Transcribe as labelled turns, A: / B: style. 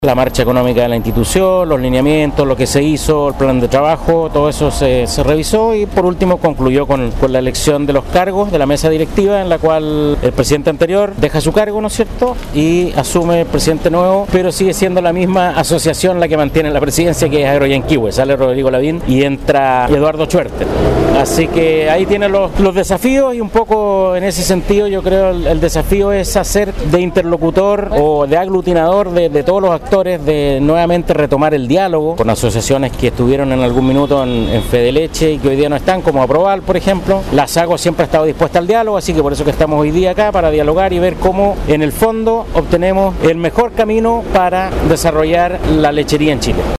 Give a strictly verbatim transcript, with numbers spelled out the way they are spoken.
A: La marcha económica de la institución, los lineamientos, lo que se hizo, el plan de trabajo, todo eso se, se revisó y por último concluyó con, con la elección de los cargos de la mesa directiva, en la cual el presidente anterior deja su cargo, ¿no es cierto?, y asume el presidente nuevo, pero sigue siendo la misma asociación la que mantiene la presidencia, que es Agroyanquihue. Sale Rodrigo Lavín y entra Eduardo Schwerter. Así que ahí tienen los, los desafíos, y un poco en ese sentido yo creo el, el desafío es hacer de interlocutor o de aglutinador de, de todos los actores, de nuevamente retomar el diálogo con asociaciones que estuvieron en algún minuto en, en Fedeleche y que hoy día no están, como Aproval, por ejemplo. La SAGO siempre ha estado dispuesta al diálogo, así que por eso que estamos hoy día acá, para dialogar y ver cómo en el fondo obtenemos el mejor camino para desarrollar la lechería en Chile.